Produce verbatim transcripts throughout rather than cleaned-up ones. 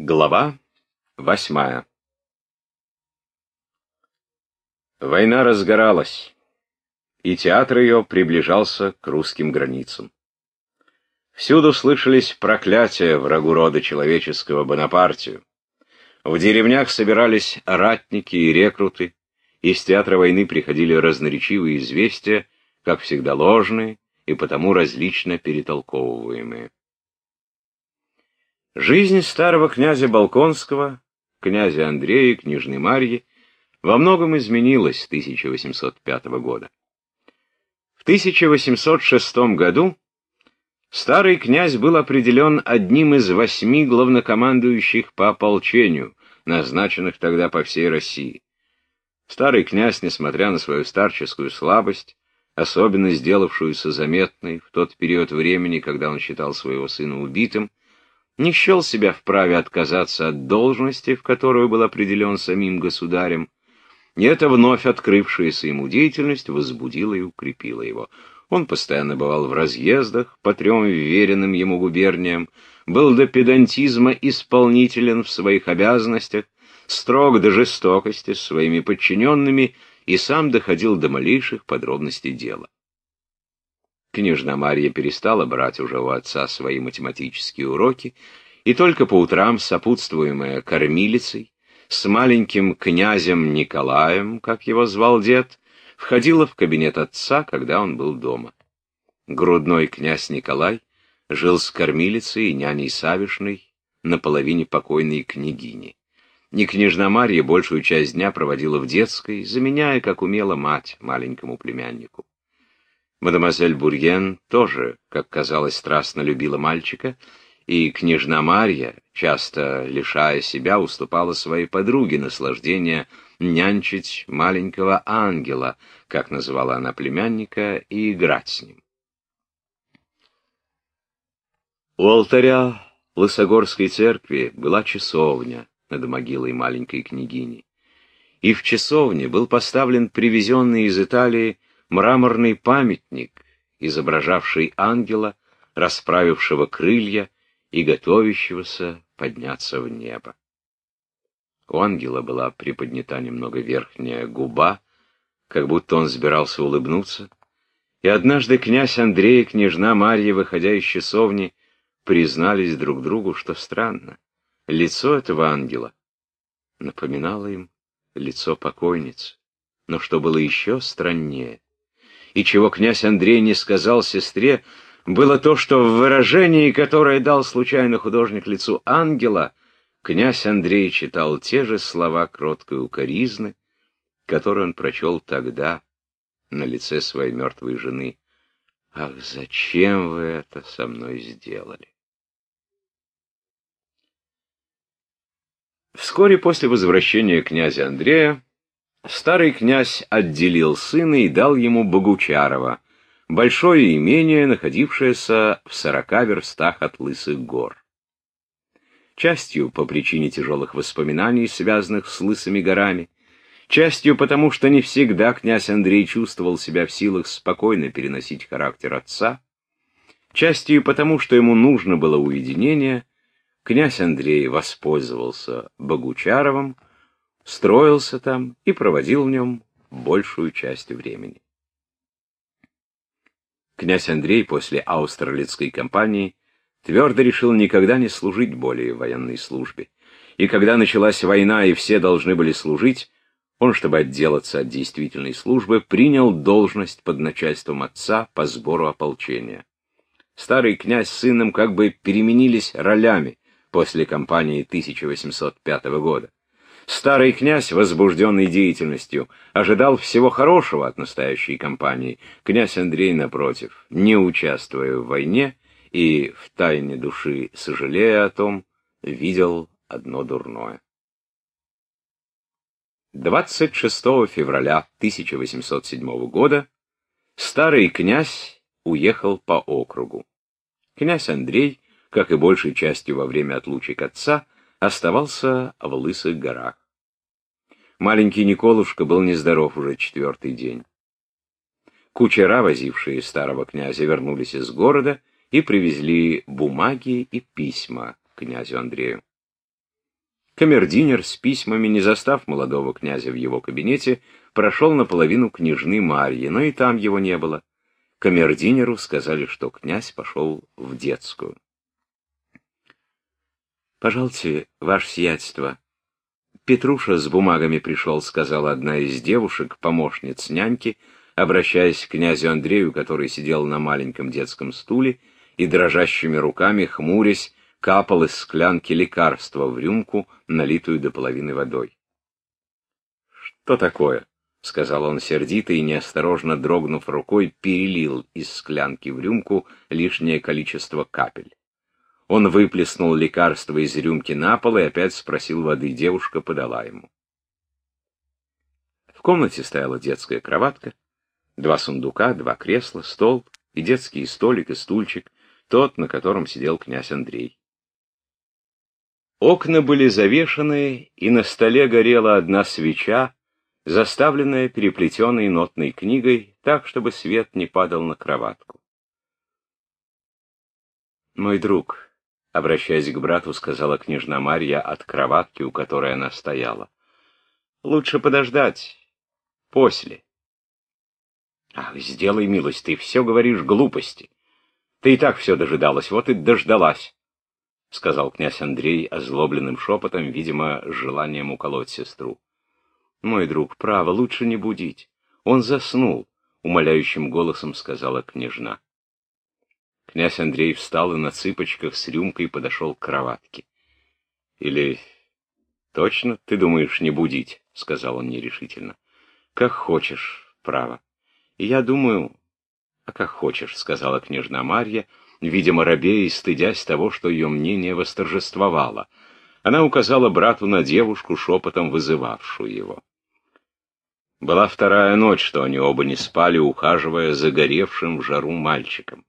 Глава восьмая. Война разгоралась, и театр ее приближался к русским границам. Всюду слышались проклятия врагу рода человеческого Бонапартию. В деревнях собирались ратники и рекруты, из театра войны приходили разноречивые известия, как всегда ложные и потому различно перетолковываемые. Жизнь старого князя Болконского, князя Андрея и княжны Марьи во многом изменилась с тысяча восемьсот пятого года. В тысяча восемьсот шестом году старый князь был определен одним из восьми главнокомандующих по ополчению, назначенных тогда по всей России. Старый князь, несмотря на свою старческую слабость, особенно сделавшуюся заметной в тот период времени, когда он считал своего сына убитым, не счел себя вправе отказаться от должности, в которую был определен самим государем, и эта вновь открывшаяся ему деятельность возбудила и укрепила его. Он постоянно бывал в разъездах по трем вверенным ему губерниям, был до педантизма исполнителен в своих обязанностях, строг до жестокости с своими подчиненными и сам доходил до малейших подробностей дела. Княжна Марья перестала брать уже у отца свои математические уроки, и только по утрам, сопутствуемая кормилицей, с маленьким князем Николаем, как его звал дед, входила в кабинет отца, когда он был дома. Грудной князь Николай жил с кормилицей и няней Савишной на половине покойной княгини. И княжна Марья большую часть дня проводила в детской, заменяя, как умела, мать маленькому племяннику. Мадемуазель Бурьен тоже, как казалось, страстно любила мальчика, и княжна Марья, часто лишая себя, уступала своей подруге наслаждение нянчить маленького ангела, как называла она племянника, и играть с ним. У алтаря Лысогорской церкви была часовня над могилой маленькой княгини, и в часовне был поставлен привезенный из Италии мраморный памятник, изображавший ангела, расправившего крылья и готовящегося подняться в небо. У ангела была приподнята немного верхняя губа, как будто он собирался улыбнуться, и однажды князь Андрей и княжна Марья, выходя из часовни, признались друг другу, что странно. Лицо этого ангела напоминало им лицо покойницы, но что было еще страннее, и чего князь Андрей не сказал сестре, было то, что в выражении, которое дал случайно художник лицу ангела, князь Андрей читал те же слова кроткой укоризны, которые он прочел тогда на лице своей мертвой жены. «Ах, зачем вы это со мной сделали?» Вскоре после возвращения князя Андрея старый князь отделил сына и дал ему Богучарова, большое имение, находившееся в сорока верстах от Лысых гор. Частью по причине тяжелых воспоминаний, связанных с Лысыми горами, частью потому, что не всегда князь Андрей чувствовал себя в силах спокойно переносить характер отца, частью потому, что ему нужно было уединение, князь Андрей воспользовался Богучаровым, строился там и проводил в нем большую часть времени. Князь Андрей после Аустерлицкой кампании твердо решил никогда не служить более в военной службе, и когда началась война и все должны были служить, он, чтобы отделаться от действительной службы, принял должность под начальством отца по сбору ополчения. Старый князь с сыном как бы переменились ролями после кампании тысяча восемьсот пятого года. Старый князь, возбужденный деятельностью, ожидал всего хорошего от настоящей кампании. Князь Андрей, напротив, не участвуя в войне и в тайне души сожалея о том, видел одно дурное. двадцать шестого февраля тысяча восемьсот седьмого года старый князь уехал по округу. Князь Андрей, как и большей частью во время отлучек отца, оставался в Лысых горах. Маленький Николушка был нездоров уже четвертый день. Кучера, возившие старого князя, вернулись из города и привезли бумаги и письма князю Андрею. Камердинер с письмами, не застав молодого князя в его кабинете, прошел наполовину княжны Марьи, но и там его не было. Камердинеру сказали, что князь пошел в детскую. «Пожалуйте, ваше сиятельство, Петруша с бумагами пришел», — сказала одна из девушек, помощниц няньки, обращаясь к князю Андрею, который сидел на маленьком детском стуле и дрожащими руками, хмурясь, капал из склянки лекарства в рюмку, налитую до половины водой. «Что такое?» — сказал он сердито и, неосторожно дрогнув рукой, перелил из склянки в рюмку лишнее количество капель. Он выплеснул лекарство из рюмки на пол и опять спросил воды. Девушка подала ему. В комнате стояла детская кроватка, два сундука, два кресла, стол и детский столик и стульчик, тот, на котором сидел князь Андрей. Окна были завешаны, и на столе горела одна свеча, заставленная переплетенной нотной книгой, так, чтобы свет не падал на кроватку. «Мой друг», — обращаясь к брату, сказала княжна Марья от кроватки, у которой она стояла, — «лучше подождать. После». «Ах, сделай милость, ты все говоришь глупости. Ты и так все дожидалась, вот и дождалась», — сказал князь Андрей озлобленным шепотом, видимо, с желанием уколоть сестру. «Мой друг, право, лучше не будить. Он заснул», — умоляющим голосом сказала княжна. Князь Андрей встал и на цыпочках с рюмкой подошел к кроватке. «Или точно ты думаешь не будить?» — сказал он нерешительно. «Как хочешь, право. И я думаю...» «А как хочешь», — сказала княжна Марья, видимо, робея и стыдясь того, что ее мнение восторжествовало. Она указала брату на девушку, шепотом вызывавшую его. Была вторая ночь, что они оба не спали, ухаживая за горевшим в жару мальчиком.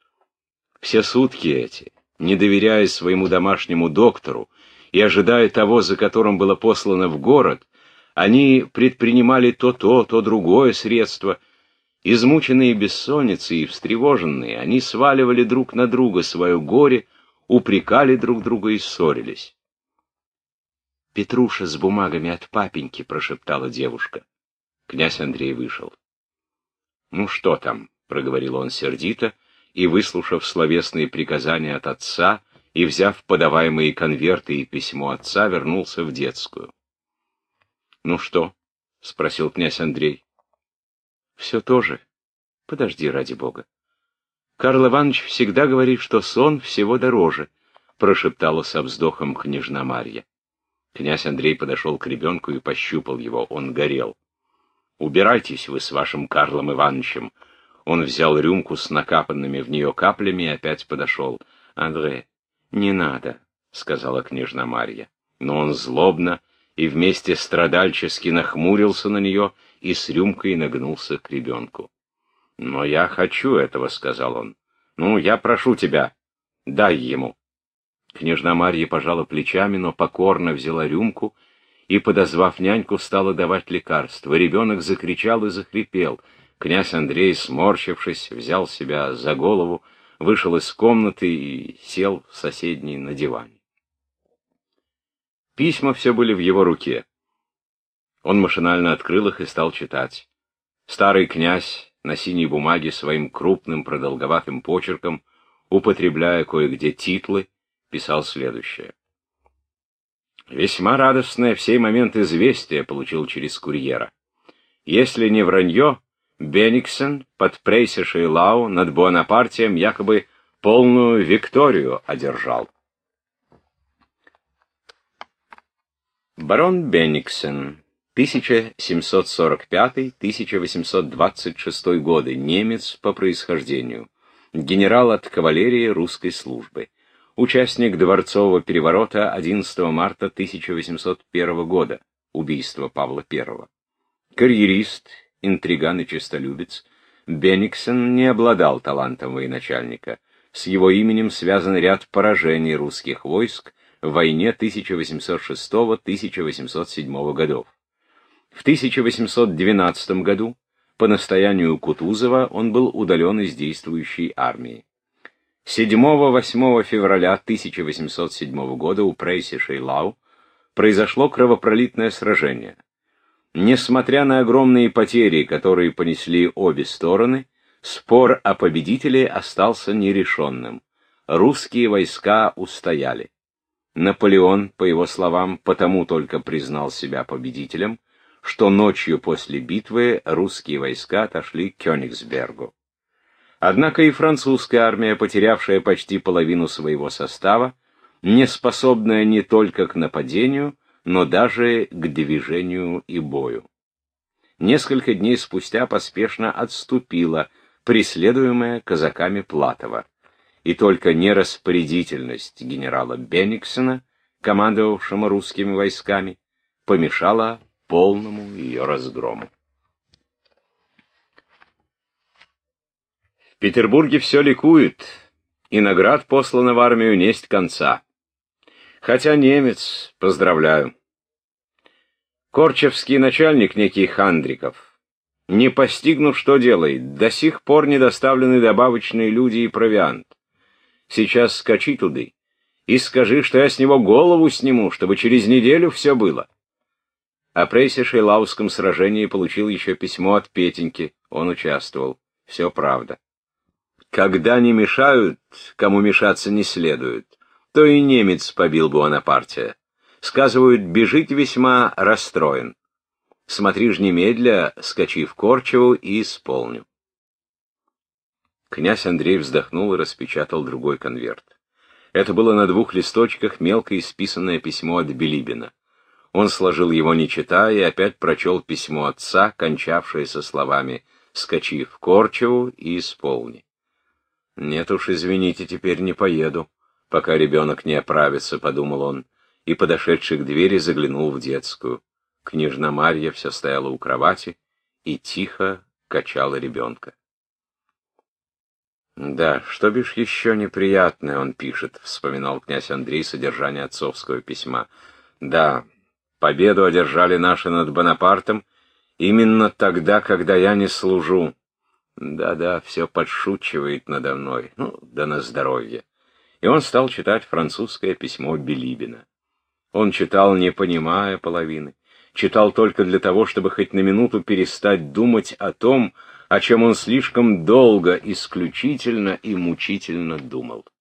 Все сутки эти, не доверяя своему домашнему доктору и ожидая того, за которым было послано в город, они предпринимали то то, то другое средство. Измученные бессонницей и встревоженные, они сваливали друг на друга свое горе, упрекали друг друга и ссорились. «Петруша с бумагами от папеньки», — прошептала девушка. Князь Андрей вышел. «Ну что там?» — проговорил он сердито, и, выслушав словесные приказания от отца и взяв подаваемые конверты и письмо отца, вернулся в детскую. «Ну что?» — спросил князь Андрей. «Все то же. Подожди, ради бога. Карл Иванович всегда говорит, что сон всего дороже», — прошептала со вздохом княжна Марья. Князь Андрей подошел к ребенку и пощупал его. Он горел. «Убирайтесь вы с вашим Карлом Ивановичем». Он взял рюмку с накапанными в нее каплями и опять подошел. «Андре, не надо», — сказала княжна Марья. Но он злобно и вместе страдальчески нахмурился на нее и с рюмкой нагнулся к ребенку. «Но я хочу этого», — сказал он. «Ну, я прошу тебя, дай ему». Княжна Марья пожала плечами, но покорно взяла рюмку и, подозвав няньку, стала давать лекарство. Ребенок закричал и захрипел. Князь Андрей, сморщившись, взял себя за голову, вышел из комнаты и сел в соседней на диване. Письма все были в его руке. Он машинально открыл их и стал читать. Старый князь на синей бумаге своим крупным продолговатым почерком, употребляя кое-где титлы, писал следующее. «Весьма радостное в сей момент известие получил через курьера. Если не вранье, Бениксен под Прейсишей Лау над Буонапартием якобы полную викторию одержал». Барон Бениксен, тысяча семьсот сорок пятый — тысяча восемьсот двадцать шестой годы, немец по происхождению, генерал от кавалерии русской службы, участник дворцового переворота одиннадцатого марта тысяча восемьсот первого года, убийство Павла Первого. Карьерист, интриган и честолюбец, Бениксен не обладал талантом военачальника. С его именем связан ряд поражений русских войск в войне тысяча восемьсот шестого — тысяча восемьсот седьмого годов. В тысяча восемьсот двенадцатом году, по настоянию Кутузова, он был удален из действующей армии. седьмого — восьмого февраля тысяча восемьсот седьмого года у Прейсишей Лау произошло кровопролитное сражение. Несмотря на огромные потери, которые понесли обе стороны, спор о победителе остался нерешенным. Русские войска устояли. Наполеон, по его словам, потому только признал себя победителем, что ночью после битвы русские войска отошли к Кёнигсбергу. Однако и французская армия, потерявшая почти половину своего состава, не способная не только к нападению, но даже к движению и бою. Несколько дней спустя поспешно отступила, преследуемая казаками Платова, и только нераспорядительность генерала Бенниксена, командовавшего русскими войсками, помешала полному ее разгрому. В Петербурге все ликует, и наград послано в армию несть конца. Хотя немец, поздравляю. Корчевский начальник, некий Хандриков, не постигнув, что делает, до сих пор не доставлены добавочные люди и провиант. Сейчас скачи туды и скажи, что я с него голову сниму, чтобы через неделю все было. О Прейсе-Шейлауском сражении получил еще письмо от Петеньки, он участвовал. Все правда. Когда не мешают, кому мешаться не следует, то и немец побил Буонапартия. Сказывают, бежит весьма расстроен. Смотри ж немедля, скачи в Корчеву и исполню. Князь Андрей вздохнул и распечатал другой конверт. Это было на двух листочках мелко исписанное письмо от Билибина. Он сложил его не читая и опять прочел письмо отца, кончавшееся словами «Скачи в Корчеву и исполни». «Нет уж, извините, теперь не поеду, пока ребенок не оправится», — подумал он, и, подошедший к двери, заглянул в детскую. Княжна Марья все стояла у кровати и тихо качала ребенка. «Да, что бишь еще неприятное он пишет», — вспоминал князь Андрей содержание отцовского письма. «Да, победу одержали наши над Бонапартом именно тогда, когда я не служу. Да-да, все подшучивает надо мной. Ну, да на здоровье». И он стал читать французское письмо Билибина. Он читал, не понимая половины. Читал только для того, чтобы хоть на минуту перестать думать о том, о чем он слишком долго, исключительно и мучительно думал.